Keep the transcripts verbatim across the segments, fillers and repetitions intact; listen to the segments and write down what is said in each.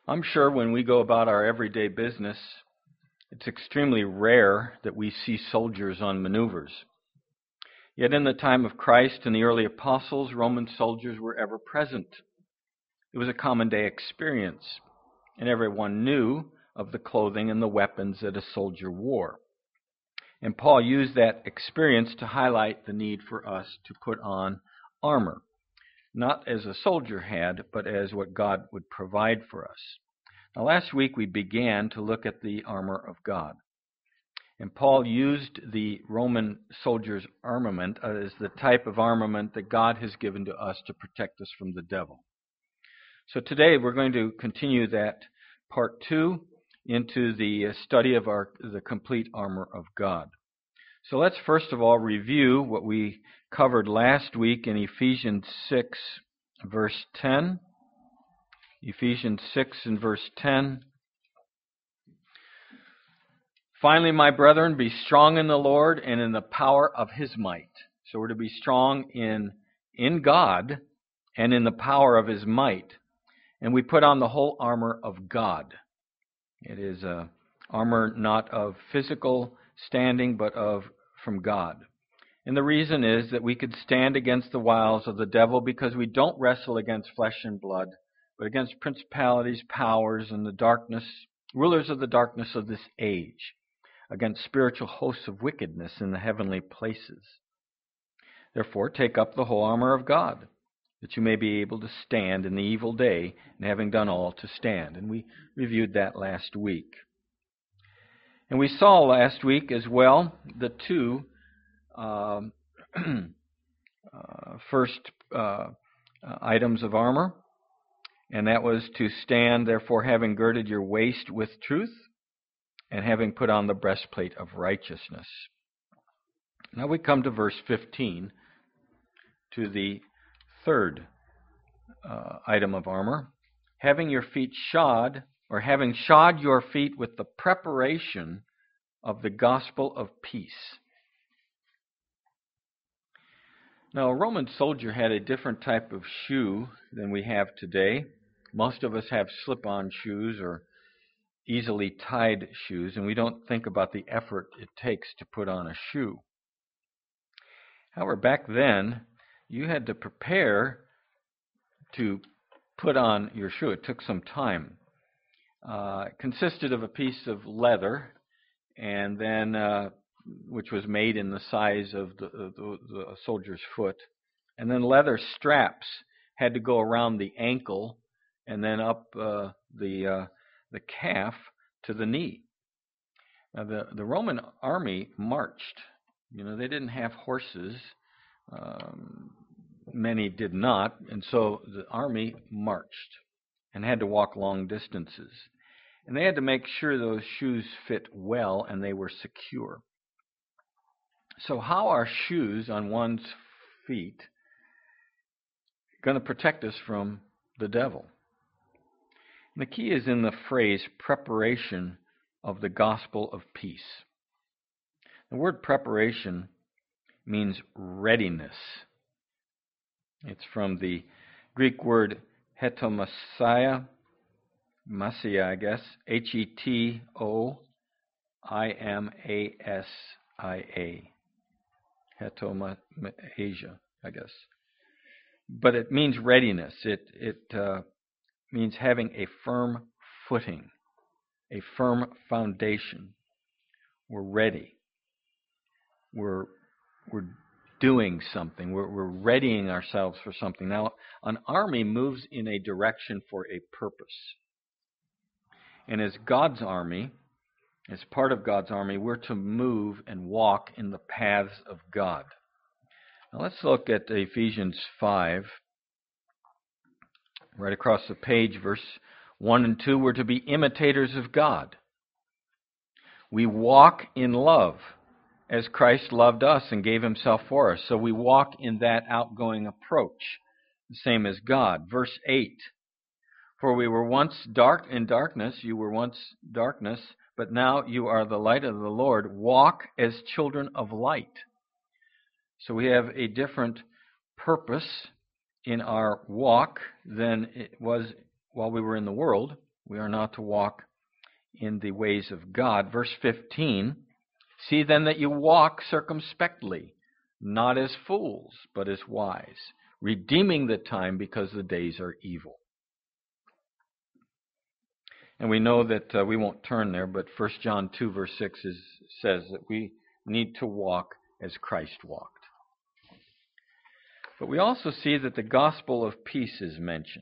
I'm sure when we go about our everyday business, it's extremely rare that we see soldiers on maneuvers. Yet in the time of Christ and the early apostles, Roman soldiers were ever present. It was a common day experience, and everyone knew of the clothing and the weapons that a soldier wore. And Paul used that experience to highlight the need for us to put on armor, not as a soldier had, but as what God would provide for us. Now, last week we began to look at the armor of God. And Paul used the Roman soldier's armament as the type of armament that God has given to us to protect us from the devil. So today we're going to continue that part two into the study of our the complete armor of God. So let's first of all review what we covered last week in Ephesians six, verse ten. Ephesians six and verse ten. Finally, my brethren, be strong in the Lord and in the power of His might. So we're to be strong in, in God and in the power of His might. And we put on the whole armor of God. It is a armor not of physical standing, but of from God. And the reason is that we could stand against the wiles of the devil because we don't wrestle against flesh and blood, but against principalities, powers, and the darkness, rulers of the darkness of this age, against spiritual hosts of wickedness in the heavenly places. Therefore, take up the whole armor of God, that you may be able to stand in the evil day, and having done all, to stand. And we reviewed that last week. And we saw last week as well the two um, uh, first uh, uh, items of armor, and that was to stand, therefore, having girded your waist with truth, and having put on the breastplate of righteousness. Now we come to verse fifteen, to the third uh, item of armor. Having your feet shod, or having shod your feet with the preparation of the gospel of peace. Now, a Roman soldier had a different type of shoe than we have today. Most of us have slip-on shoes or easily tied shoes, and we don't think about the effort it takes to put on a shoe. However, back then, you had to prepare to put on your shoe. It took some time. Uh, it consisted of a piece of leather, and then uh, which was made in the size of the, the, the soldier's foot, and then leather straps had to go around the ankle and then up uh, the uh, the calf to the knee. Now, the, the Roman army marched. You know, they didn't have horses. Um, many did not, and so the army marched and had to walk long distances. And they had to make sure those shoes fit well and they were secure. So how are shoes on one's feet going to protect us from the devil? And the key is in the phrase preparation of the gospel of peace. The word preparation means readiness. It's from the Greek word hetomasia, masia, I guess, H E T O I M A S I A, hetomasia, I guess. But it means readiness. It it uh, means having a firm footing, a firm foundation. We're ready. We're we're doing something. We're, we're readying ourselves for something. Now, an army moves in a direction for a purpose. And as God's army, as part of God's army, we're to move and walk in the paths of God. Now let's look at Ephesians five. Right across the page, verse one and two, we're to be imitators of God. We walk in love as Christ loved us and gave Himself for us. So we walk in that outgoing approach, the same as God. Verse eight, for we were once dark in darkness, you were once darkness, but now you are the light of the Lord. Walk as children of light. So we have a different purpose in our walk than it was while we were in the world. We are not to walk in the ways of God. Verse fifteen, see then that you walk circumspectly, not as fools, but as wise, redeeming the time because the days are evil. And we know that uh, we won't turn there, but First John two verse six is, says that we need to walk as Christ walked. But we also see that the gospel of peace is mentioned.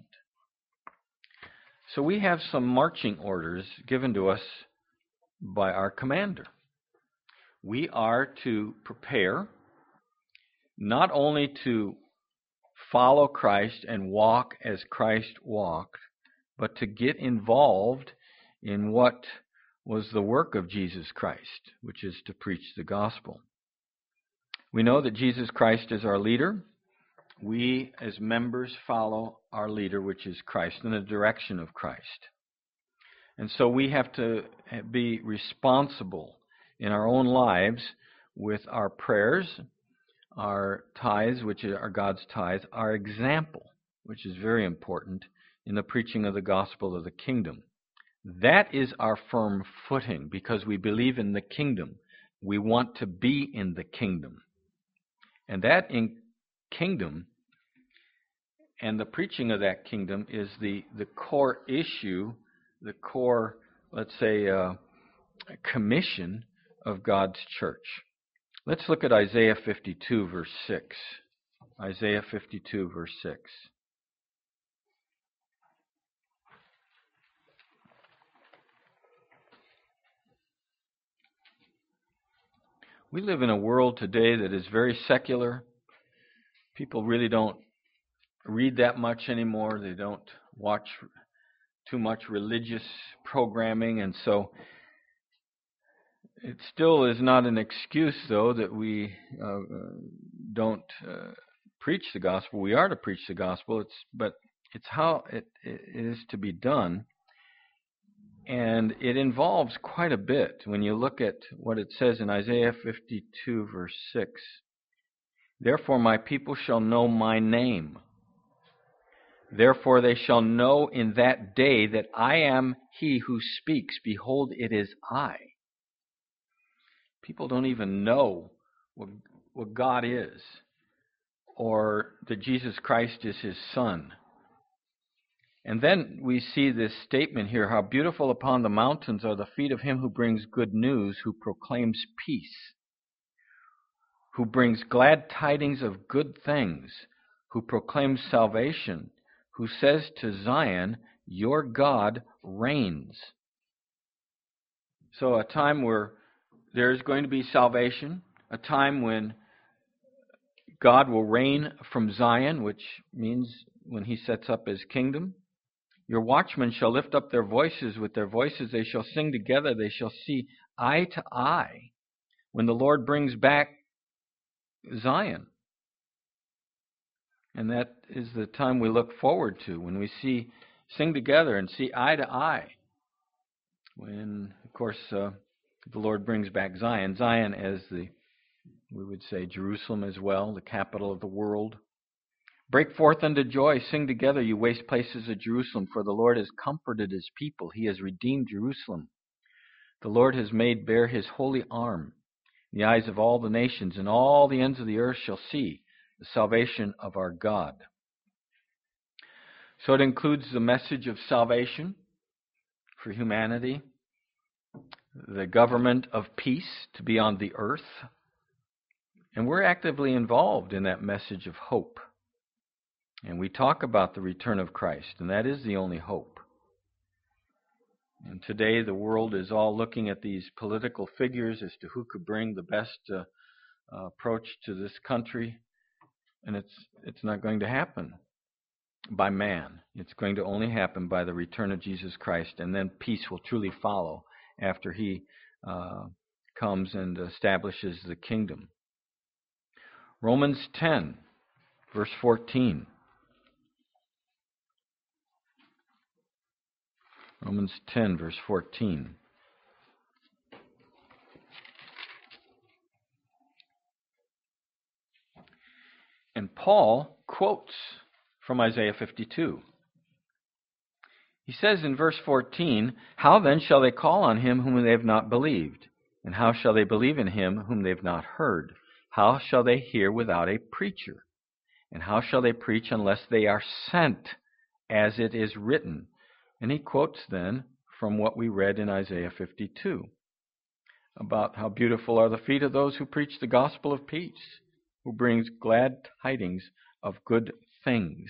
So we have some marching orders given to us by our commander. We are to prepare not only to follow Christ and walk as Christ walked, but to get involved in what was the work of Jesus Christ, which is to preach the gospel. We know that Jesus Christ is our leader. We, as members, follow our leader, which is Christ, in the direction of Christ. And so we have to be responsible in our own lives with our prayers, our tithes, which are God's tithes, our example, which is very important in the preaching of the gospel of the kingdom. That is our firm footing because we believe in the kingdom. We want to be in the kingdom. And that in kingdom and the preaching of that kingdom is the, the core issue, the core, let's say, uh, commission of God's church. Let's look at Isaiah fifty-two, verse six. Isaiah fifty-two, verse six. We live in a world today that is very secular. People really don't read that much anymore. They don't watch too much religious programming, and so it still is not an excuse, though, that we uh, don't uh, preach the gospel. We are to preach the gospel, it's but it's how it, it is to be done, and it involves quite a bit. When you look at what it says in Isaiah fifty-two, verse six, therefore my people shall know my name. Therefore they shall know in that day that I am he who speaks. Behold, it is I. People don't even know what, what God is, or that Jesus Christ is his Son. And then we see this statement here, how beautiful upon the mountains are the feet of him who brings good news, who proclaims peace, who brings glad tidings of good things, who proclaims salvation, who says to Zion, your God reigns. So a time where there is going to be salvation, a time when God will reign from Zion, which means when he sets up his kingdom. Your watchmen shall lift up their voices. With their voices they shall sing together. They shall see eye to eye when the Lord brings back Zion. And that is the time we look forward to, when we see, sing together and see eye to eye. When, of course, uh, the Lord brings back Zion. Zion as the, we would say, Jerusalem as well, the capital of the world. Break forth unto joy, sing together, you waste places of Jerusalem, for the Lord has comforted his people. He has redeemed Jerusalem. The Lord has made bare his holy arm. In the eyes of all the nations, and all the ends of the earth shall see the salvation of our God. So it includes the message of salvation for humanity, the government of peace to be on the earth, and we're actively involved in that message of hope. And we talk about the return of Christ, and that is the only hope. And today the world is all looking at these political figures as to who could bring the best uh, uh, approach to this country. And it's it's not going to happen by man. It's going to only happen by the return of Jesus Christ, and then peace will truly follow after he uh, comes and establishes the kingdom. Romans ten, verse fourteen. Romans ten, verse fourteen. And Paul quotes from Isaiah fifty-two. He says in verse fourteen, "How then shall they call on him whom they have not believed? And how shall they believe in him whom they have not heard? How shall they hear without a preacher? And how shall they preach unless they are sent, as it is written?" And he quotes then from what we read in Isaiah fifty-two, about how beautiful are the feet of those who preach the gospel of peace, who brings glad tidings of good things.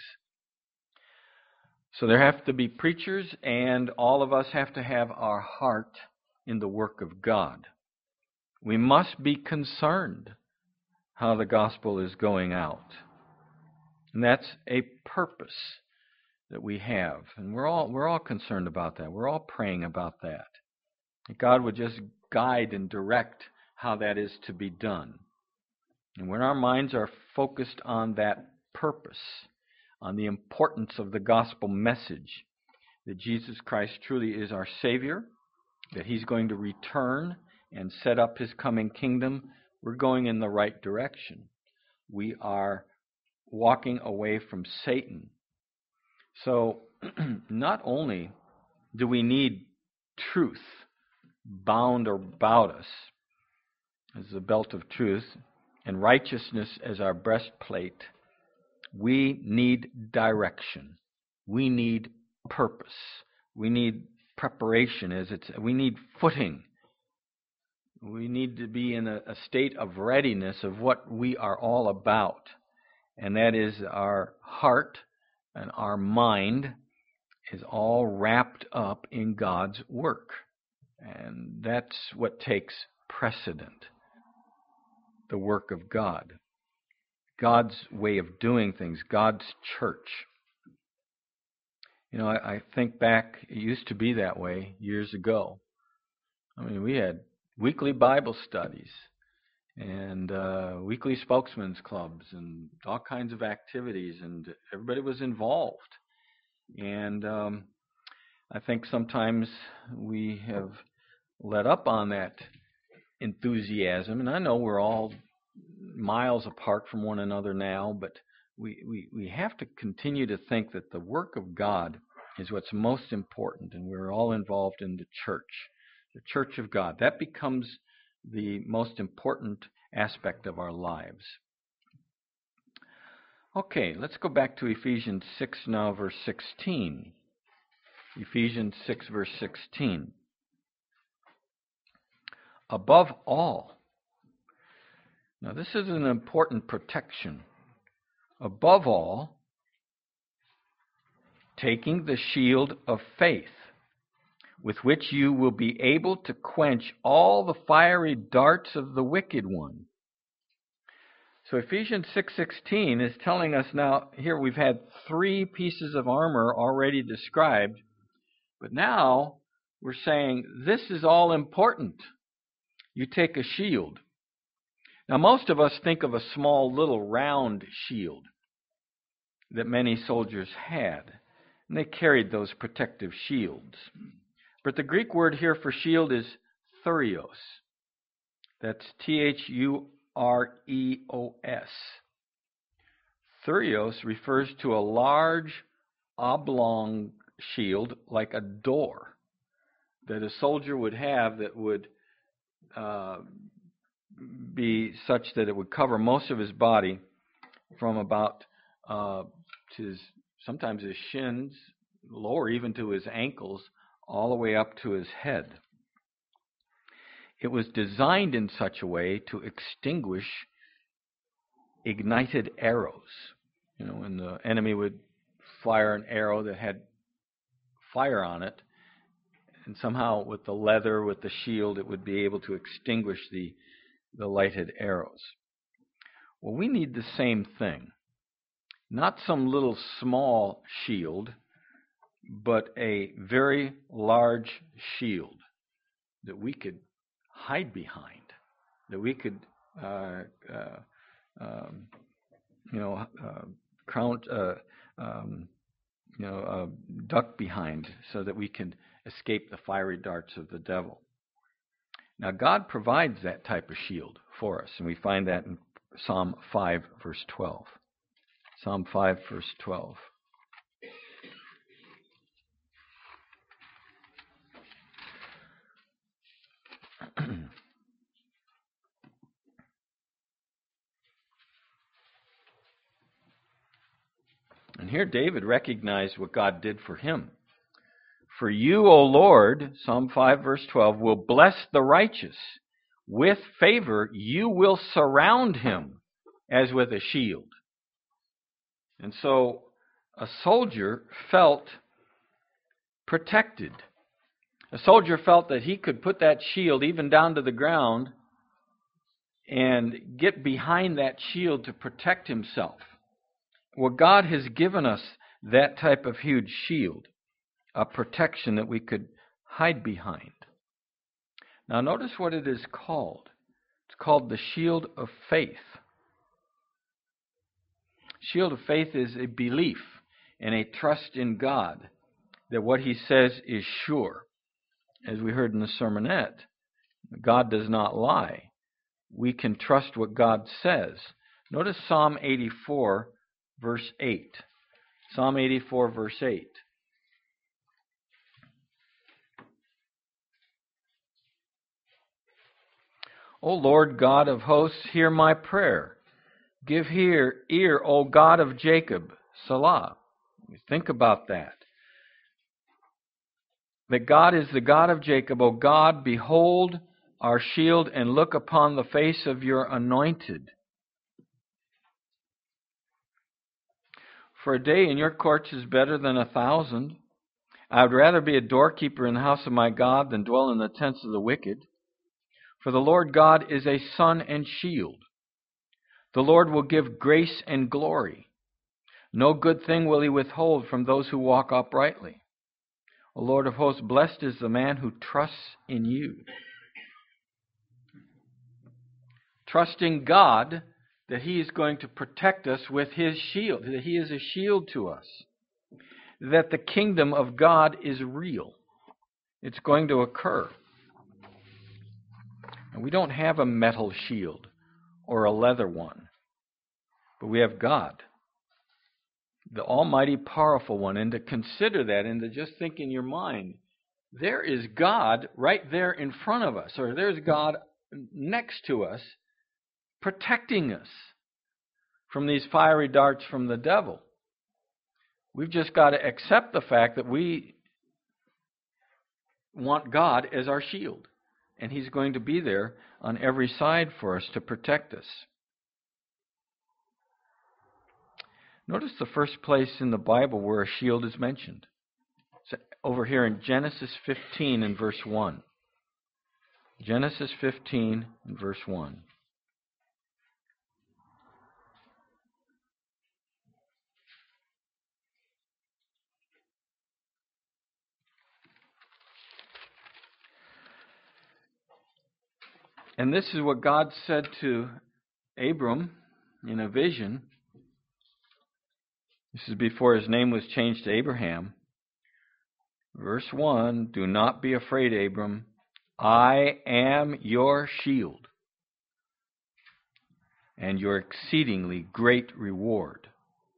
So there have to be preachers, and all of us have to have our heart in the work of God. We must be concerned how the gospel is going out. And that's a purpose that we have. And we're all we're all concerned about that. We're all praying about that. That God would just guide and direct how that is to be done. And when our minds are focused on that purpose, on the importance of the gospel message, that Jesus Christ truly is our Savior, that He's going to return and set up His coming kingdom, we're going in the right direction. We are walking away from Satan. So, not only do we need truth bound about us as the belt of truth, and righteousness as our breastplate, we need direction. We need purpose. We need preparation, as it's. We need footing. We need to be in a, a state of readiness of what we are all about, and that is our heart and our mind is all wrapped up in God's work, and that's what takes precedent. The work of God. God's way of doing things. God's church. You know, I, I think back, it used to be that way years ago. I mean, we had weekly Bible studies and uh, weekly spokesmen's clubs and all kinds of activities, and everybody was involved. And um, I think sometimes we have let up on that enthusiasm, and I know we're all miles apart from one another now, but we, we, we have to continue to think that the work of God is what's most important, and we're all involved in the church, the church of God. That becomes the most important aspect of our lives. Okay, let's go back to Ephesians six now, verse sixteen. Ephesians six, verse sixteen. Above all, now this is an important protection. Above all, taking the shield of faith, with which you will be able to quench all the fiery darts of the wicked one. So Ephesians six sixteen is telling us now, here we've had three pieces of armor already described, but now we're saying this is all important. You take a shield. Now, most of us think of a small little round shield that many soldiers had, and they carried those protective shields. But the Greek word here for shield is thurios. That's T H U R E O S. Thurios refers to a large oblong shield like a door that a soldier would have that would uh, be such that it would cover most of his body from about uh, to his, sometimes his shins, lower even to his ankles, all the way up to his head. It was designed in such a way to extinguish ignited arrows. You know, when the enemy would fire an arrow that had fire on it, and somehow with the leather, with the shield, it would be able to extinguish the, the lighted arrows. Well, we need the same thing. Not some little small shield, but a very large shield that we could hide behind, that we could, uh, uh, um, you know, uh, crown, uh, um, you know, uh, duck behind, so that we can escape the fiery darts of the devil. Now, God provides that type of shield for us, and we find that in Psalm five, verse twelve. Psalm five, verse twelve. And here David recognized what God did for him. For you, O Lord, Psalm five, verse twelve, will bless the righteous. With favor you will surround him as with a shield. And so a soldier felt protected. A soldier felt that he could put that shield even down to the ground and get behind that shield to protect himself. Well, God has given us that type of huge shield, a protection that we could hide behind. Now notice what it is called. It's called the shield of faith. Shield of faith is a belief and a trust in God that what He says is sure. As we heard in the sermonette, God does not lie. We can trust what God says. Notice Psalm eighty-four, verse eight. Psalm eighty-four, verse eight. O Lord God of hosts, hear my prayer. Give ear, ear, O God of Jacob. Selah. Think about that. That God is the God of Jacob. O God, behold our shield and look upon the face of your anointed. For a day in your courts is better than a thousand. I would rather be a doorkeeper in the house of my God than dwell in the tents of the wicked. For the Lord God is a sun and shield. The Lord will give grace and glory. No good thing will He withhold from those who walk uprightly. O Lord of hosts, blessed is the man who trusts in you. Trusting God that He is going to protect us with His shield, that He is a shield to us, that the kingdom of God is real. It's going to occur. And we don't have a metal shield or a leather one, but we have God, the almighty powerful one. And to consider that and to just think in your mind, there is God right there in front of us, or there's God next to us, protecting us from these fiery darts from the devil. We've just got to accept the fact that we want God as our shield, and He's going to be there on every side for us to protect us. Notice the first place in the Bible where a shield is mentioned. It's over here in Genesis fifteen and verse one. Genesis fifteen and verse one. And this is what God said to Abram in a vision. This is before his name was changed to Abraham. Verse one, do not be afraid, Abram. I am your shield and your exceedingly great reward.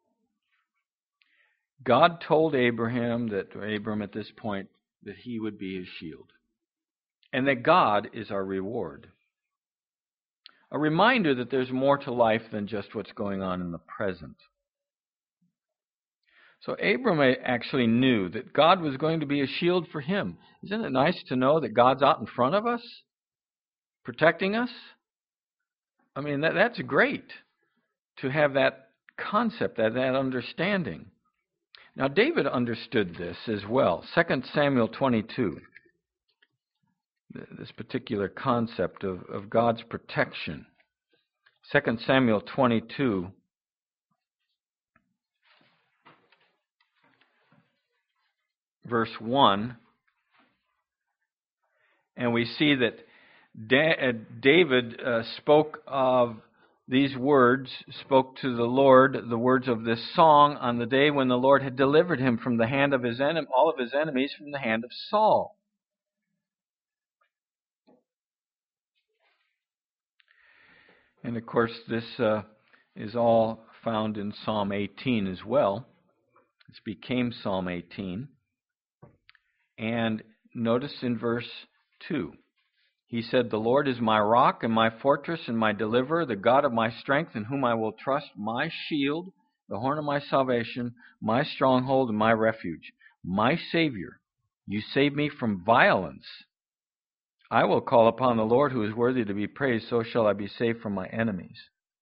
God told Abraham that Abram at this point that he would be his shield, and that God is our reward. A reminder that there's more to life than just what's going on in the present. So Abram actually knew that God was going to be a shield for him. Isn't it nice to know that God's out in front of us, protecting us? I mean, that, that's great to have that concept, that, that understanding. Now, David understood this as well. Second Samuel twenty-two. This particular concept of, of God's protection. Second Samuel twenty-two, verse one, and we see that da- David uh, spoke of these words, spoke to the Lord the words of this song on the day when the Lord had delivered him from the hand of his enem- all of his enemies from the hand of Saul. And of course, this uh, is all found in Psalm eighteen as well. This became Psalm eighteen. And notice in verse two, he said, the Lord is my rock and my fortress and my deliverer, the God of my strength in whom I will trust, my shield the horn of my salvation, my stronghold and my refuge, my Savior. You save me from violence. I will call upon the Lord who is worthy to be praised, so shall I be saved from my enemies.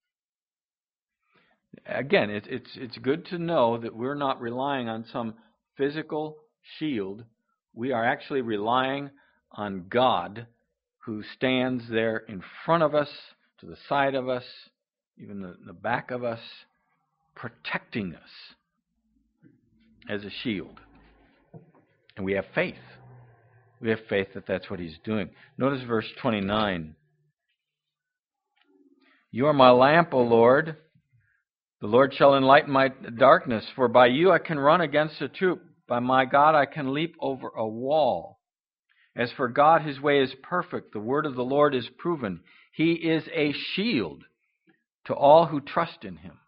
Again, it's it's it's good to know that we're not relying on some physical shield. We are actually relying on God, who stands there in front of us, to the side of us, even the, the back of us, protecting us as a shield. And we have faith. We have faith that that's what He's doing. Notice verse twenty-nine. You are my lamp, O Lord. The Lord shall enlighten my darkness, for by you I can run against a troop. By my God I can leap over a wall. As for God, His way is perfect. The word of the Lord is proven. He is a shield to all who trust in Him.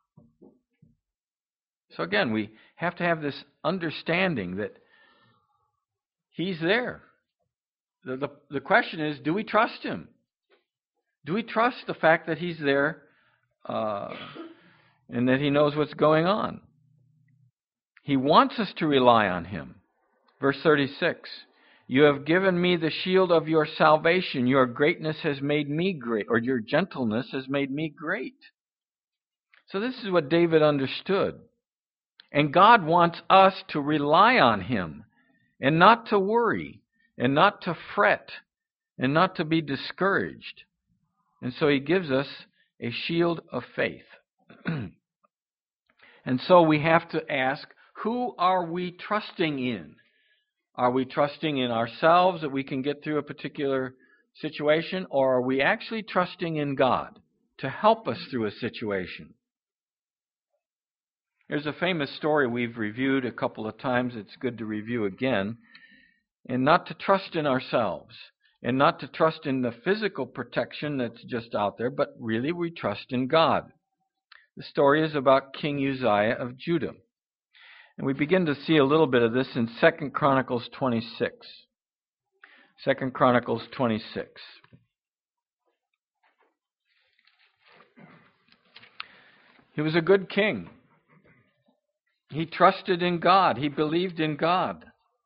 So again, we have to have this understanding that He's there. The, the, the question is, do we trust Him? Do we trust the fact that He's there uh, and that He knows what's going on? He wants us to rely on Him. Verse thirty-six, you have given me the shield of your salvation. Your greatness has made me great, or your gentleness has made me great. So this is what David understood. And God wants us to rely on Him and not to worry and not to fret and not to be discouraged. And so He gives us a shield of faith. And so we have to ask, who are we trusting in? Are we trusting in ourselves that we can get through a particular situation, or are we actually trusting in God to help us through a situation? There's a famous story we've reviewed a couple of times. It's good to review again. And not to trust in ourselves, and not to trust in the physical protection that's just out there, but really we trust in God. The story is about King Uzziah of Judah. And we begin to see a little bit of this in Second Chronicles twenty-six. Second Chronicles twenty-six. He was a good king. He trusted in God. He believed in God.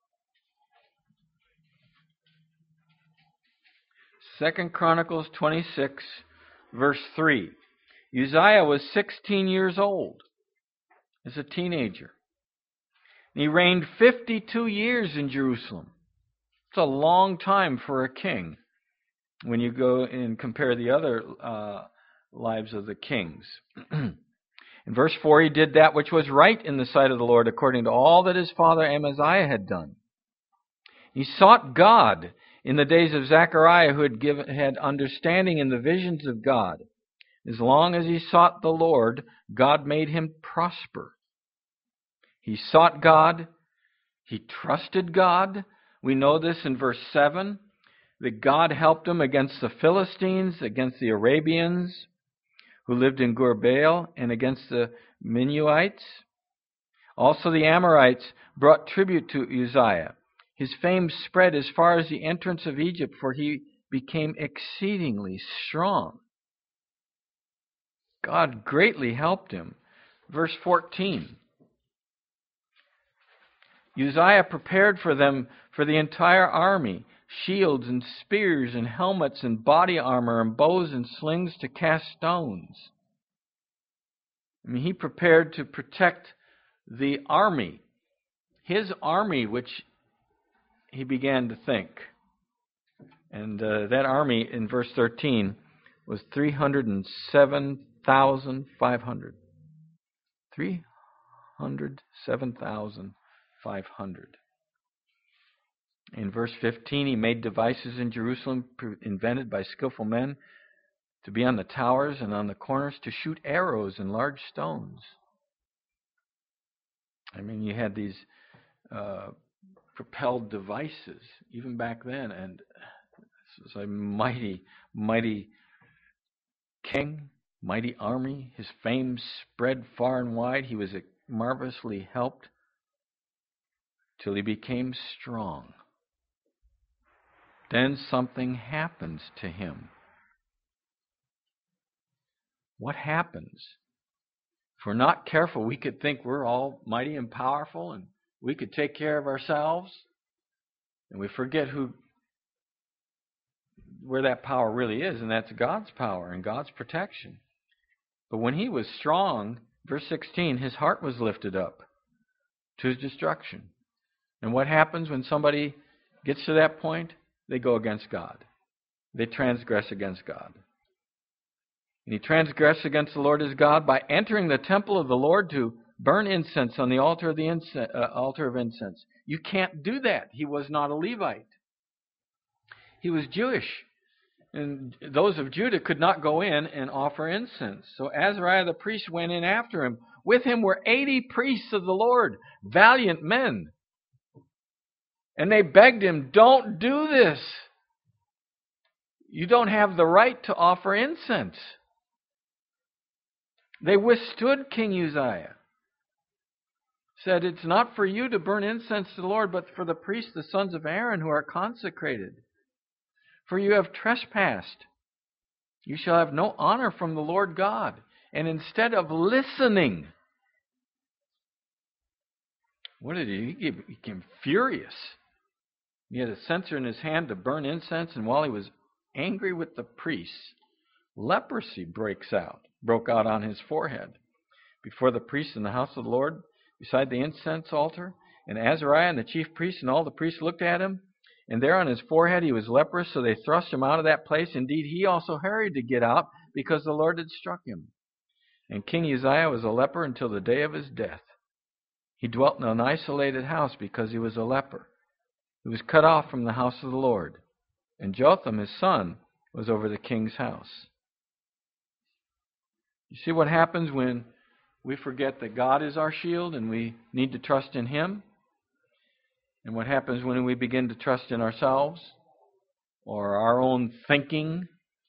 Second Chronicles twenty-six, verse three. Uzziah was sixteen years old as a teenager. He reigned fifty-two years in Jerusalem. It's a long time for a king when you go and compare the other uh, lives of the kings. In verse four, he did that which was right in the sight of the Lord, according to all that his father Amaziah had done. He sought God in the days of Zechariah, who had given, had understanding in the visions of God. As long as he sought the Lord, God made him prosper. He sought God. He trusted God. We know this in verse seven, that God helped him against the Philistines, against the Arabians who lived in Gur-baal, and against the Minuites. Also the Amorites brought tribute to Uzziah. His fame spread as far as the entrance of Egypt, for he became exceedingly strong. God greatly helped him. Verse fourteen. Uzziah prepared for them, for the entire army, shields and spears and helmets and body armor and bows and slings to cast stones. I mean, he prepared to protect the army, his army, which he began to think. And uh, that army, in verse thirteen, was three hundred seven thousand five hundred. three hundred seven thousand five hundred. In verse fifteen, he made devices in Jerusalem invented by skillful men to be on the towers and on the corners to shoot arrows and large stones. I mean, you had these uh, propelled devices even back then, and this was a mighty, mighty king, mighty army. His fame spread far and wide. He was marvelously helped till he became strong. Then something happens to him. What happens? If we're not careful, we could think we're all mighty and powerful and we could take care of ourselves. And we forget who, where that power really is, and that's God's power and God's protection. But when he was strong, verse sixteen, his heart was lifted up to his destruction. And what happens when somebody gets to that point? They go against God. They transgress against God. And he transgressed against the Lord his God by entering the temple of the Lord to burn incense on the altar of the incense, uh, altar of incense. You can't do that. He was not a Levite. He was Jewish. And those of Judah could not go in and offer incense. So Azariah the priest went in after him. With him were eighty priests of the Lord, valiant men. And they begged him, don't do this. You don't have the right to offer incense. They withstood King Uzziah. Said, it's not for you to burn incense to the Lord, but for the priests, the sons of Aaron, who are consecrated. For you have trespassed. You shall have no honor from the Lord God. And instead of listening, what did he? He became furious. He had a censer in his hand to burn incense, and while he was angry with the priests, leprosy breaks out, broke out on his forehead. Before the priests in the house of the Lord, beside the incense altar, and Azariah and the chief priests and all the priests looked at him, and there on his forehead he was leprous, so they thrust him out of that place. Indeed, he also hurried to get out, because the Lord had struck him. And King Uzziah was a leper until the day of his death. He dwelt in an isolated house because he was a leper. He was cut off from the house of the Lord. And Jotham, his son, was over the king's house. You see what happens when we forget that God is our shield and we need to trust in him? And what happens when we begin to trust in ourselves or our own thinking?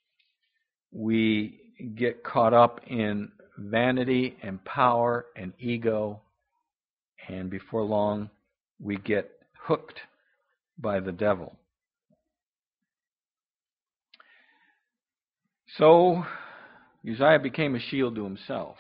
We get caught up in vanity and power and ego, and before long we get hooked by the devil. So Uzziah became a shield to himself.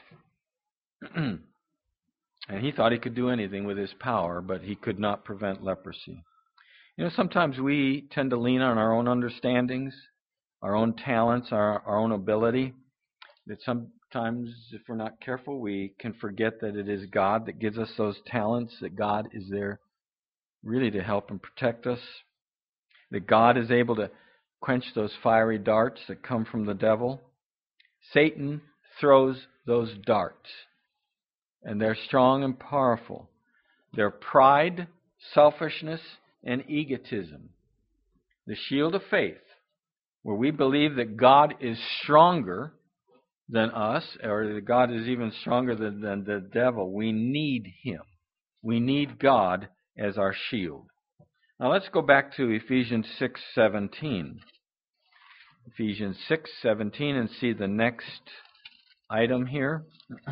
And he thought he could do anything with his power, but he could not prevent leprosy. You know, sometimes we tend to lean on our own understandings, our own talents, our, our own ability. That sometimes, if we're not careful, we can forget that it is God that gives us those talents, that God is there really to help and protect us, that God is able to quench those fiery darts that come from the devil. Satan throws those darts, and they're strong and powerful. They're pride, selfishness, and egotism. The shield of faith, where we believe that God is stronger than us, or that God is even stronger than, than the devil. We need him. We need God as our shield. Now let's go back to Ephesians six seventeen. Ephesians six seventeen, and see the next item here.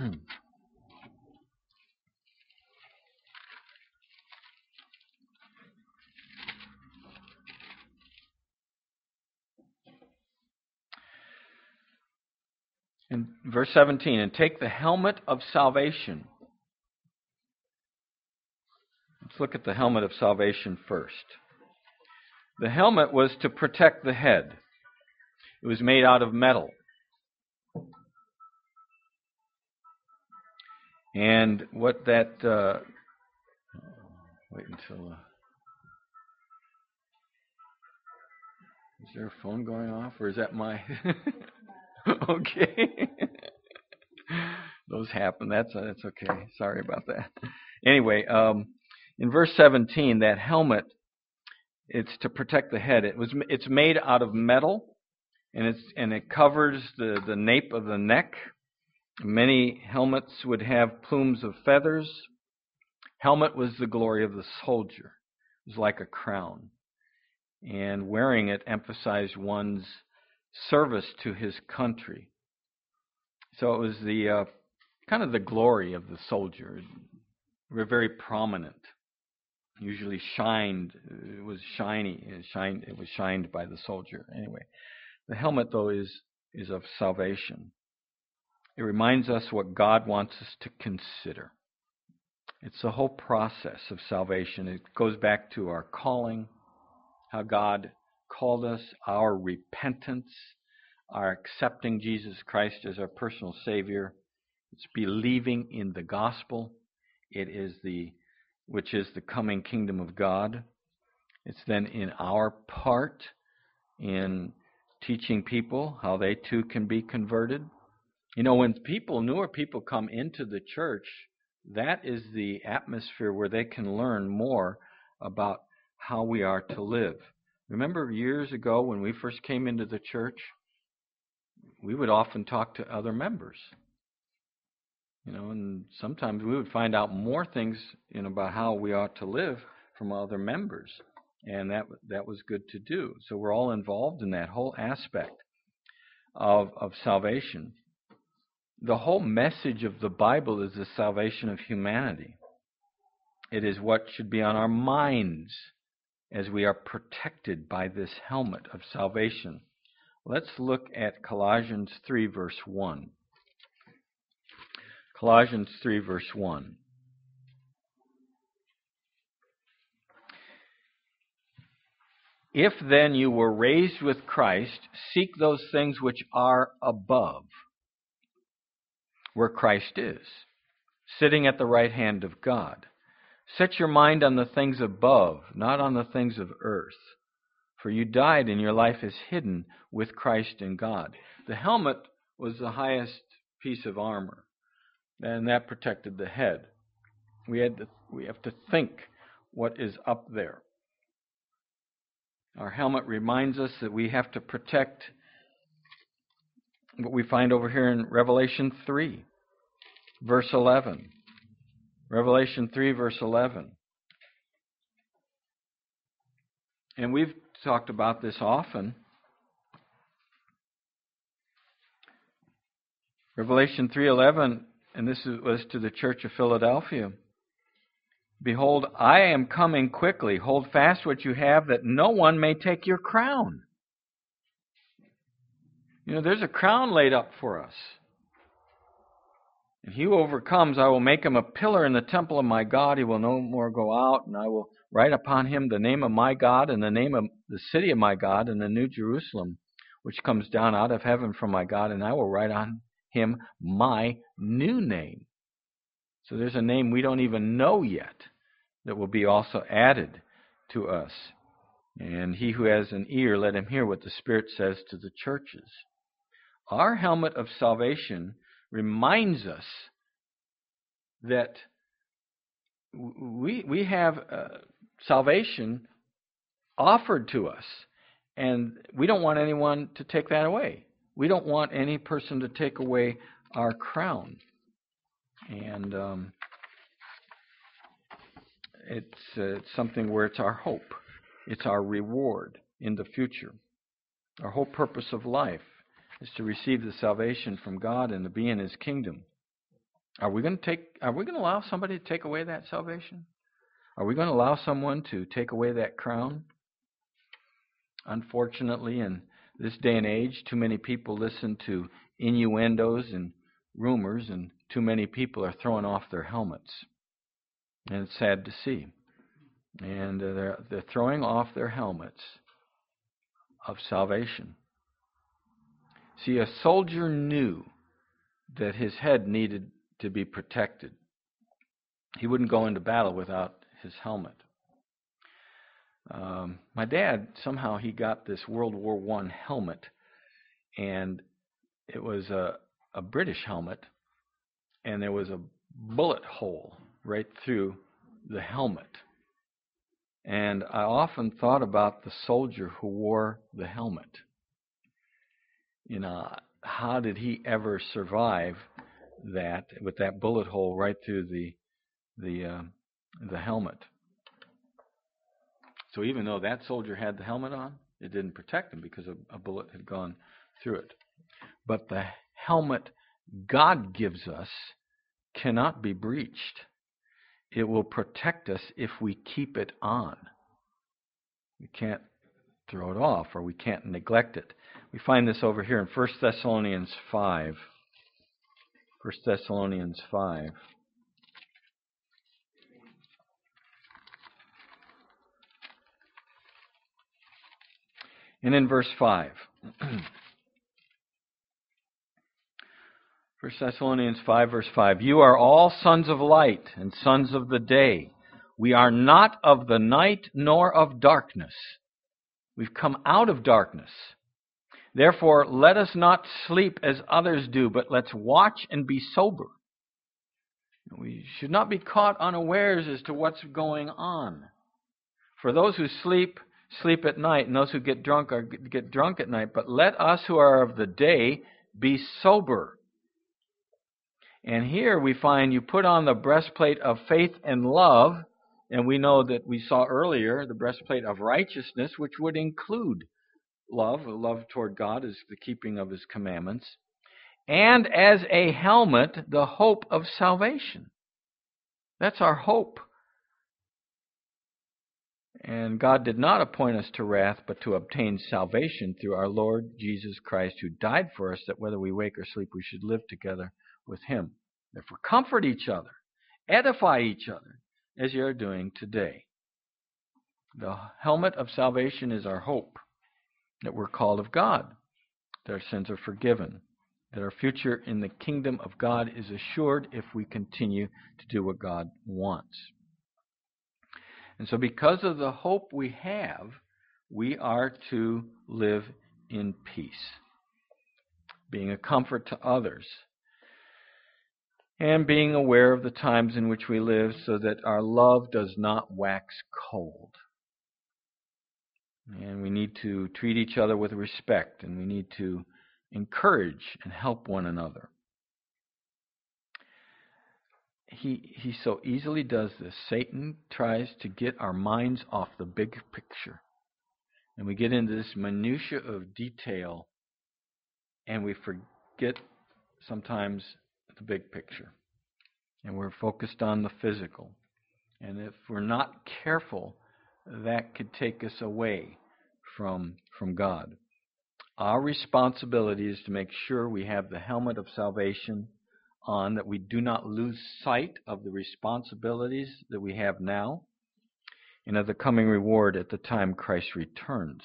In verse seventeen, and take the helmet of salvation. Let's look at the helmet of salvation first. The helmet was to protect the head. It was made out of metal. And what that... Uh, wait until... Uh, is there a phone going off, or is that my... Okay. Those happen. That's uh, that's okay. Sorry about that. Anyway, um, in verse seventeen, that helmet, it's to protect the head. It was it's made out of metal, and it's and it covers the, the nape of the neck. Many helmets would have plumes of feathers. Helmet was the glory of the soldier. It was like a crown. And wearing it emphasized one's service to his country. So it was the uh, kind of the glory of the soldier. They were very prominent. Usually shined. It was shiny. It shined. It was shined by the soldier. Anyway, the helmet though is is of salvation. It reminds us what God wants us to consider. It's the whole process of salvation. It goes back to our calling, how God called us, our repentance, our accepting Jesus Christ as our personal Savior. It's believing in the gospel. It is the, which is the coming kingdom of God. It's then in our part in teaching people how they too can be converted. You know, when people, newer people come into the church, that is the atmosphere where they can learn more about how we are to live. Remember years ago when we first came into the church, we would often talk to other members. You know, and sometimes we would find out more things, you know, about how we ought to live from other members. And that that was good to do. So we're all involved in that whole aspect of, of salvation. The whole message of the Bible is the salvation of humanity. It is what should be on our minds as we are protected by this helmet of salvation. Let's look at Colossians three, verse one. Colossians three, verse one. If then you were raised with Christ, seek those things which are above, where Christ is, sitting at the right hand of God. Set your mind on the things above, not on the things of earth. For you died, and your life is hidden with Christ in God. The helmet was the highest piece of armor, and that protected the head. We had to, we have to think what is up there. Our helmet reminds us that we have to protect what we find over here in Revelation three, verse eleven. Revelation three, verse eleven. And we've talked about this often. Revelation three eleven, and this was to the church of Philadelphia. Behold, I am coming quickly. Hold fast what you have, that no one may take your crown. You know, there's a crown laid up for us. And he who overcomes, I will make him a pillar in the temple of my God. He will no more go out, and I will write upon him the name of my God and the name of the city of my God and the new Jerusalem, which comes down out of heaven from my God, and I will write on him my new name. So there's a name we don't even know yet that will be also added to us. And he who has an ear, let him hear what the Spirit says to the churches. Our helmet of salvation reminds us that we we have uh, salvation offered to us, and we don't want anyone to take that away. We don't want any person to take away our crown. And um, it's, uh, it's something where it's our hope. It's our reward in the future. Our whole purpose of life is to receive the salvation from God and to be in His kingdom. Are we going to take? Are we going to allow somebody to take away that salvation? Are we going to allow someone to take away that crown? Unfortunately, in this day and age, too many people listen to innuendos and rumors, and too many people are throwing off their helmets. And it's sad to see. And uh, they're, they're throwing off their helmets of salvation. See, a soldier knew that his head needed to be protected. He wouldn't go into battle without his helmet. Um, my dad, somehow he got this World War One helmet, and it was a, a British helmet, and there was a bullet hole right through the helmet. And I often thought about the soldier who wore the helmet. You know, how did he ever survive that with that bullet hole right through the the uh, the helmet? So even though that soldier had the helmet on, it didn't protect him because a, a bullet had gone through it. But the helmet God gives us cannot be breached. It will protect us if we keep it on. We can't throw it off, or we can't neglect it. We find this over here in First Thessalonians five. First Thessalonians five. And in verse five, First Thessalonians five, verse five, you are all sons of light and sons of the day. We are not of the night nor of darkness. We've come out of darkness. Therefore, let us not sleep as others do, but let's watch and be sober. We should not be caught unawares as to what's going on. For those who sleep, sleep at night, and those who get drunk are get drunk at night. But let us who are of the day be sober. And here we find you put on the breastplate of faith and love, and we know that we saw earlier the breastplate of righteousness, which would include love. Love toward God is the keeping of His commandments. And as a helmet, the hope of salvation. That's our hope. And God did not appoint us to wrath, but to obtain salvation through our Lord Jesus Christ, who died for us, that whether we wake or sleep, we should live together with Him. Therefore, comfort each other, edify each other, as you are doing today. The helmet of salvation is our hope, that we're called of God, that our sins are forgiven, that our future in the kingdom of God is assured if we continue to do what God wants. And so because of the hope we have, we are to live in peace, being a comfort to others, and being aware of the times in which we live so that our love does not wax cold. And we need to treat each other with respect, and we need to encourage and help one another. He, he so easily does this. Satan tries to get our minds off the big picture. And we get into this minutia of detail, and we forget sometimes the big picture. And we're focused on the physical. And if we're not careful, that could take us away from, from God. Our responsibility is to make sure we have the helmet of salvation on, that we do not lose sight of the responsibilities that we have now and of the coming reward at the time Christ returns.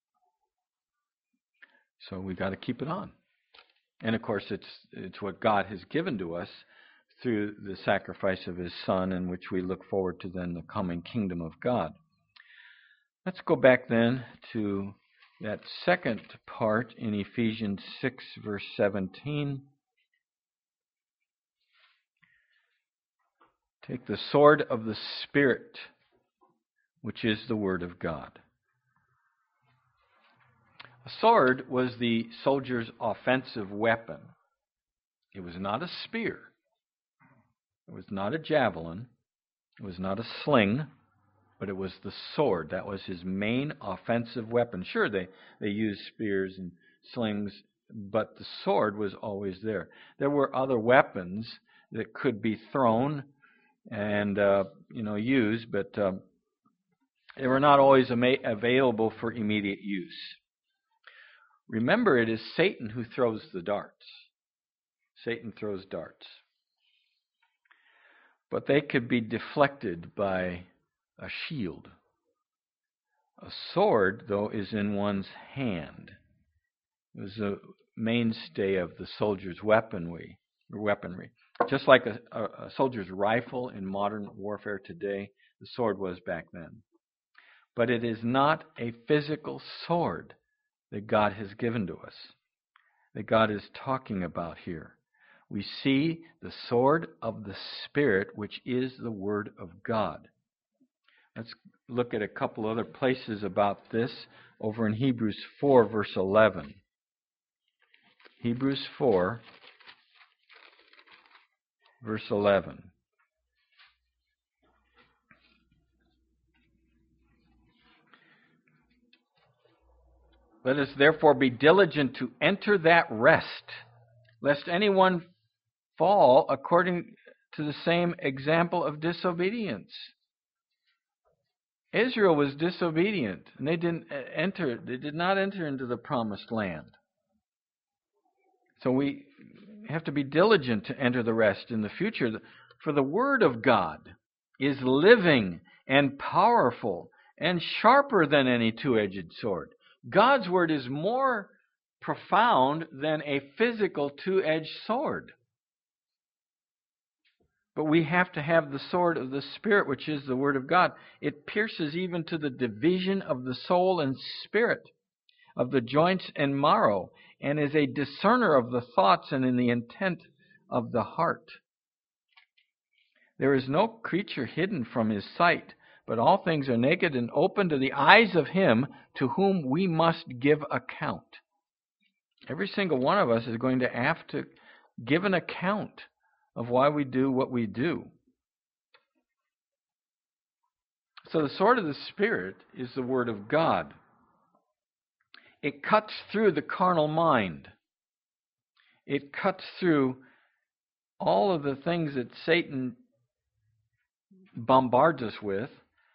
So we've got to keep it on. And of course, it's it's what God has given to us through the sacrifice of His Son, in which we look forward to then the coming kingdom of God. Let's go back then to that second part in Ephesians six, verse seventeen. Take the sword of the Spirit, which is the Word of God. A sword was the soldier's offensive weapon. It was not a spear. It was not a javelin. It was not a sling. But it was the sword. That was his main offensive weapon. Sure, they, they used spears and slings, but the sword was always there. There were other weapons that could be thrown and uh, you know used, but um, they were not always ama- available for immediate use. Remember, it is Satan who throws the darts. Satan throws darts. But they could be deflected by a shield. A sword, though, is in one's hand. It was a mainstay of the soldier's weaponry. weaponry. Just like a, a, a soldier's rifle in modern warfare today, the sword was back then. But it is not a physical sword that God has given to us, that God is talking about here. We see the sword of the Spirit, which is the Word of God. Let's look at a couple other places about this over in Hebrews four, verse eleven. Hebrews four, verse eleven. Let us therefore be diligent to enter that rest, lest anyone fall according to the same example of disobedience. Israel was disobedient, and they didn't enter. They did not enter into the promised land. So we, have to be diligent to enter the rest in the future. For the Word of God is living and powerful and sharper than any two-edged sword. God's Word is more profound than a physical two-edged sword. But we have to have the sword of the Spirit, which is the Word of God. It pierces even to the division of the soul and spirit, of the joints and marrow, and is a discerner of the thoughts and in the intent of the heart. There is no creature hidden from His sight, but all things are naked and open to the eyes of Him to whom we must give account. Every single one of us is going to have to give an account of why we do what we do. So the sword of the Spirit is the Word of God. It cuts through the carnal mind. It cuts through all of the things that Satan bombards us with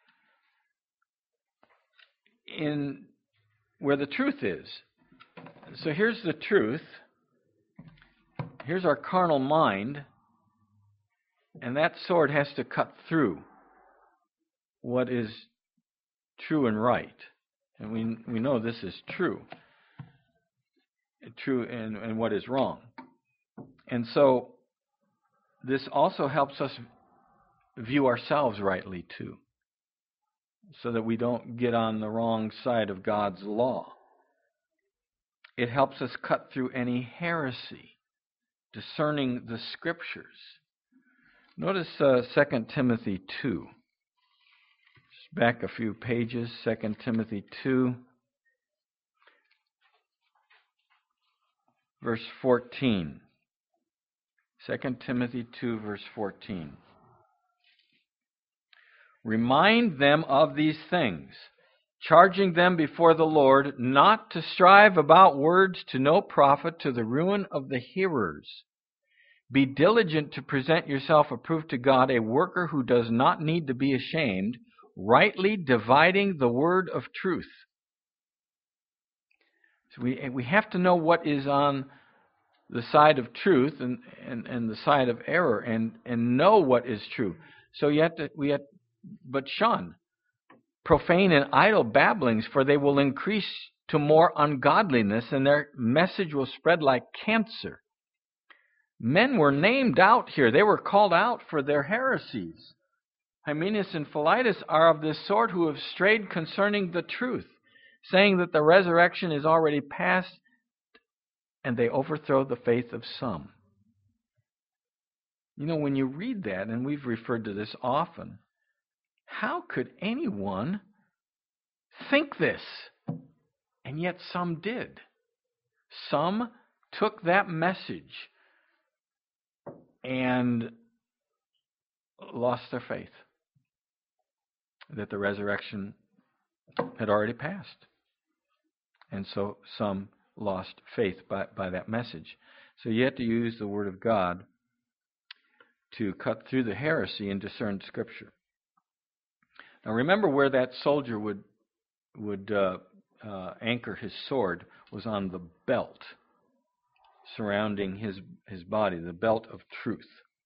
in where the truth is. So here's the truth. Here's our carnal mind. And that sword has to cut through what is true and right. And we we know this is true. True and, and what is wrong. And so this also helps us view ourselves rightly too, so that we don't get on the wrong side of God's law. It helps us cut through any heresy, discerning the Scriptures. Notice uh, Second Timothy two. Just back a few pages, Second Timothy two, verse fourteen. Second Timothy two, verse fourteen. Remind them of these things, charging them before the Lord not to strive about words to no profit, to the ruin of the hearers. Be diligent to present yourself approved to God, a worker who does not need to be ashamed, rightly dividing the word of truth. So we we have to know what is on the side of truth and, and, and the side of error, and, and know what is true. So you have to, we have, but shun profane and idle babblings, for they will increase to more ungodliness, and their message will spread like cancer. Men were named out here. They were called out for their heresies. Hymenaeus and Philetus are of this sort, who have strayed concerning the truth, saying that the resurrection is already past, and they overthrow the faith of some. You know, when you read that, and we've referred to this often, how could anyone think this? And yet some did. Some took that message and lost their faith that the resurrection had already passed. And so some lost faith by, by that message. So you have to use the Word of God to cut through the heresy and discern Scripture. Now remember, where that soldier would would uh, uh, anchor his sword was on the belt surrounding his, his body, the belt of truth.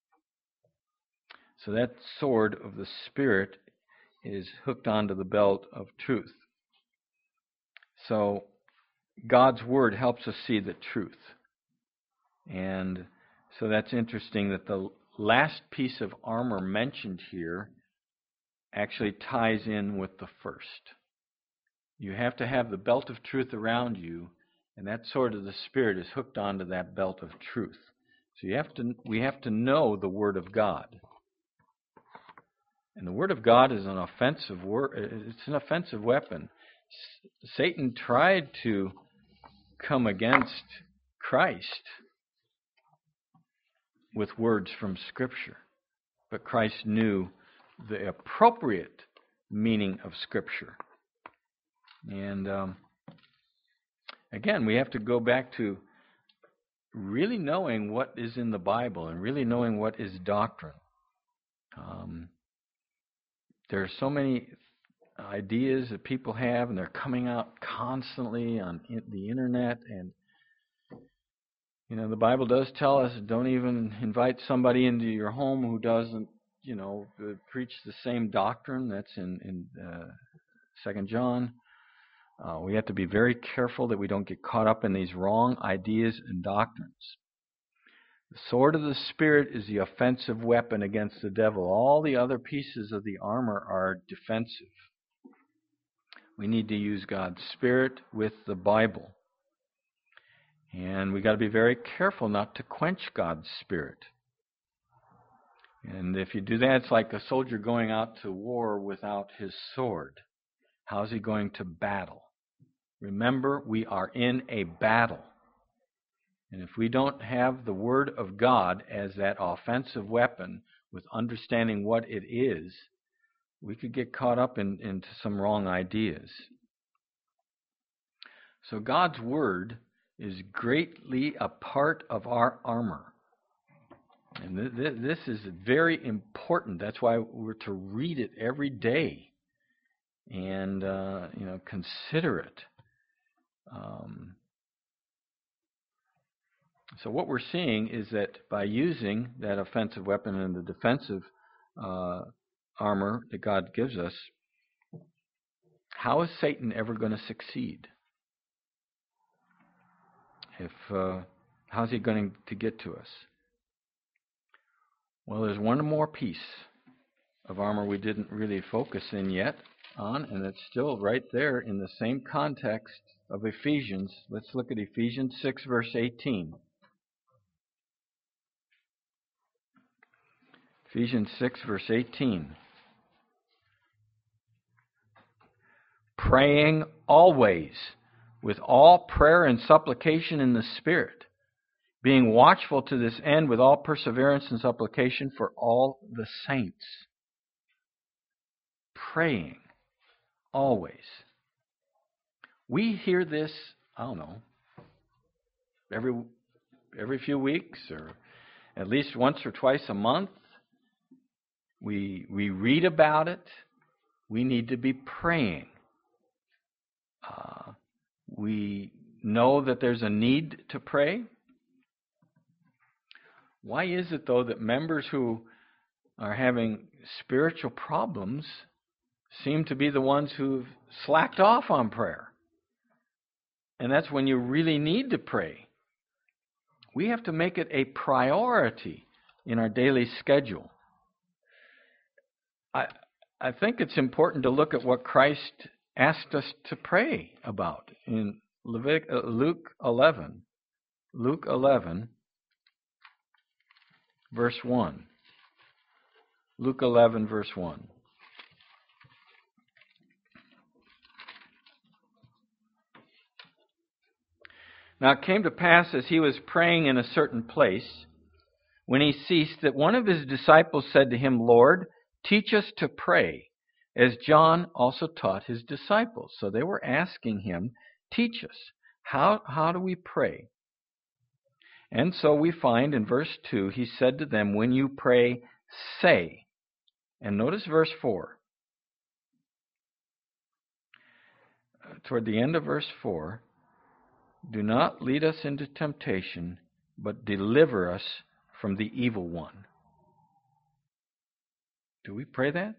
So that sword of the Spirit is hooked onto the belt of truth. So God's Word helps us see the truth. And so that's interesting that the last piece of armor mentioned here actually ties in with the first. You have to have the belt of truth around you, and that sword of the Spirit is hooked onto that belt of truth. So you have to, we have to know the Word of God. And the Word of God is an offensive word. It's an offensive weapon. Satan tried to come against Christ with words from Scripture, but Christ knew the appropriate meaning of Scripture. And um, again, we have to go back to really knowing what is in the Bible and really knowing what is doctrine. Um, there are so many ideas that people have, and they're coming out constantly on the internet, and You know, the Bible does tell us don't even invite somebody into your home who doesn't, you know, preach the same doctrine. That's in, in uh, Second John. Uh, we have to be very careful that we don't get caught up in these wrong ideas and doctrines. The sword of the Spirit is the offensive weapon against the devil. All the other pieces of the armor are defensive. We need to use God's Spirit with the Bible. And we got to be very careful not to quench God's Spirit. And if you do that, it's like a soldier going out to war without his sword. How's he going to battle? Remember, we are in a battle. And if we don't have the Word of God as that offensive weapon with understanding what it is, we could get caught up in, into some wrong ideas. So God's Word is greatly a part of our armor. And th- th- this is very important. That's why we're to read it every day and uh, you know, consider it. Um, so what we're seeing is that by using that offensive weapon and the defensive uh, armor that God gives us, how is Satan ever going to succeed? If uh, how's he going to get to us? Well, there's one more piece of armor we didn't really focus in yet on, and it's still right there in the same context of Ephesians. Let's look at Ephesians six, verse eighteen. Ephesians six, verse eighteen. Praying always with all prayer and supplication in the Spirit, being watchful to this end with all perseverance and supplication for all the saints. Praying always. We hear this, I don't know, every every few weeks or at least once or twice a month. We we read about it. We need to be praying. Uh, we know that there's a need to pray. Why is it, though, that members who are having spiritual problems seem to be the ones who've slacked off on prayer? And that's when you really need to pray. We have to make it a priority in our daily schedule. I I think it's important to look at what Christ asked us to pray about in Levit- uh, Luke eleven. Luke eleven, verse one. Luke eleven, verse one. Now it came to pass as he was praying in a certain place, when he ceased, that one of his disciples said to him, Lord, teach us to pray, as John also taught his disciples. So they were asking him, teach us. How, how do we pray? And so we find in verse two, he said to them, when you pray, say. And notice verse four. Toward the end of verse four, do not lead us into temptation, but deliver us from the evil one. Do we pray that?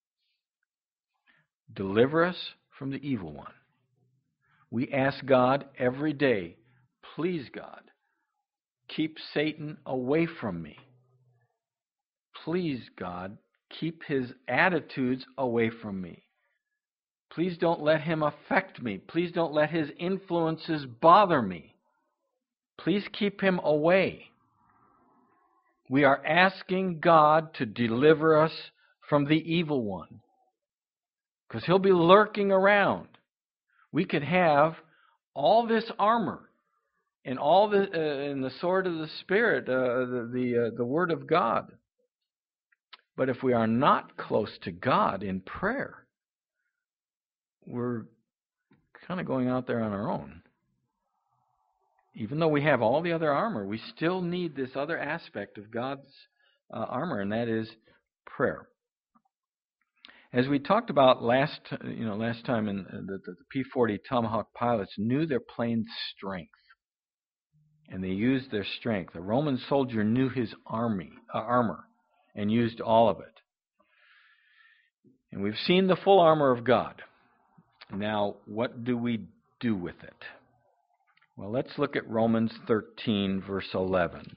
Deliver us from the evil one. We ask God every day, please God, keep Satan away from me. Please God, keep his attitudes away from me. Please don't let him affect me. Please don't let his influences bother me. Please keep him away. We are asking God to deliver us from the evil one, because he'll be lurking around. We could have all this armor and all the uh, and the sword of the Spirit, uh, the the, uh, the Word of God. But if we are not close to God in prayer, we're kind of going out there on our own. Even though we have all the other armor, we still need this other aspect of God's uh, armor, and that is prayer. As we talked about last, you know, last time, in the, the P forty Tomahawk pilots knew their plane's strength. and they used their strength. A Roman soldier knew his army, uh, armor and used all of it. And we've seen the full armor of God. Now, what do we do with it? Well, let's look at Romans thirteen, verse eleven.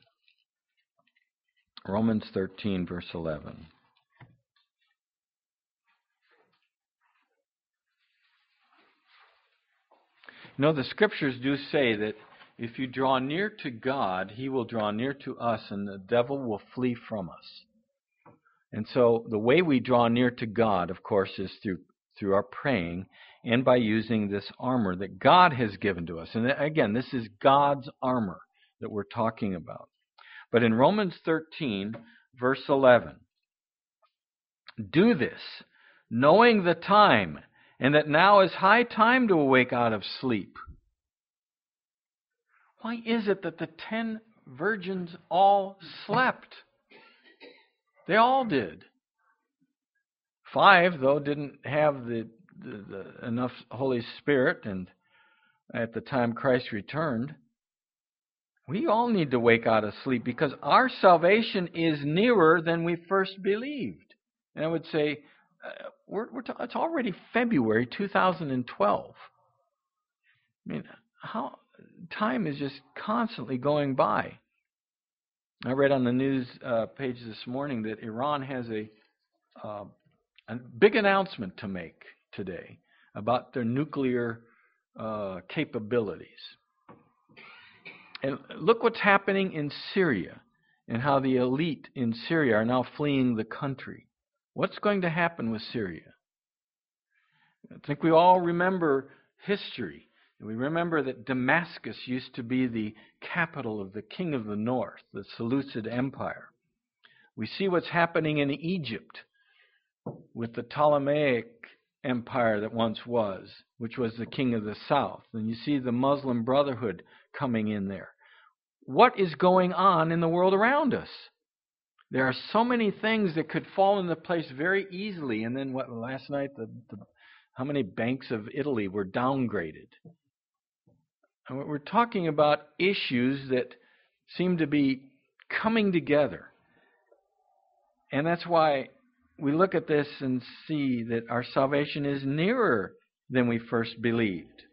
Romans thirteen, verse eleven. You know, the Scriptures do say that if you draw near to God, He will draw near to us, and the devil will flee from us. And so the way we draw near to God, of course, is through through our praying and by using this armor that God has given to us. And again, this is God's armor that we're talking about. But in Romans thirteen, verse eleven, do this, knowing the time, and that now is high time to awake out of sleep. Why is it that the ten virgins all slept? They all did. Five, though, didn't have the, the, the enough Holy Spirit, and at the time Christ returned. We all need to wake out of sleep because our salvation is nearer than we first believed. And I would say, uh, we're, we're t- it's already February two thousand twelve. I mean, how time is just constantly going by. I read on the news uh, page this morning that Iran has a, uh, a big announcement to make today about their nuclear uh, capabilities. And look what's happening in Syria and how the elite in Syria are now fleeing the country. What's going to happen with Syria? I think we all remember history. We remember that Damascus used to be the capital of the king of the north, the Seleucid Empire. We see what's happening in Egypt with the Ptolemaic Empire that once was, which was the king of the south. And you see the Muslim Brotherhood coming in there. What is going on in the world around us? There are so many things that could fall into place very easily. And then what? Last night, the, the how many banks of Italy were downgraded? And we're talking about issues that seem to be coming together. And that's why we look at this and see that our salvation is nearer than we first believed.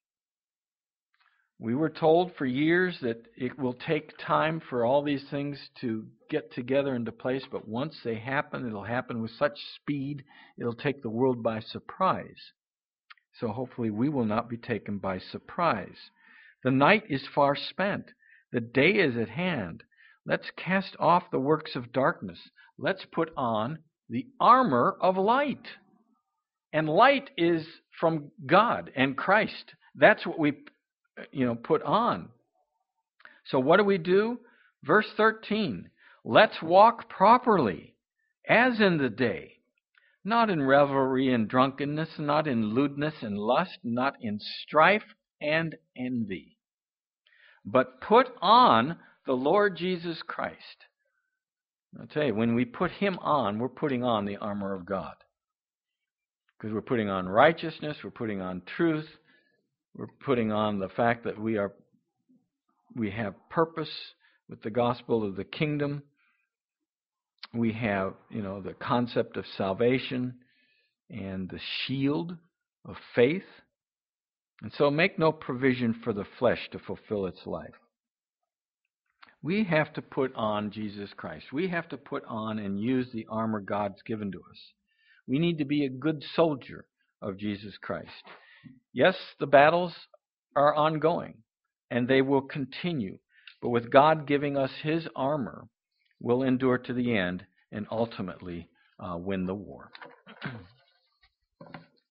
We were told for years that it will take time for all these things to get together into place, but once they happen, it'll happen with such speed, it'll take the world by surprise. So hopefully we will not be taken by surprise. The night is far spent. The day is at hand. Let's cast off the works of darkness. Let's put on the armor of light. And light is from God and Christ. That's what we, you know, put on. So what do we do? Verse thirteen. Let's walk properly, as in the day, not in revelry and drunkenness, not in lewdness and lust, not in strife and envy. But put on the Lord Jesus Christ. I'll tell you, when we put Him on, we're putting on the armor of God. Because we're putting on righteousness, we're putting on truth, we're putting on the fact that we are we have purpose with the gospel of the kingdom. We have, you know, the concept of salvation and the shield of faith. And so make no provision for the flesh to fulfill its life. We have to put on Jesus Christ. We have to put on and use the armor God's given to us. We need to be a good soldier of Jesus Christ. Yes, the battles are ongoing, and they will continue. But with God giving us His armor, we'll endure to the end and ultimately uh, win the war.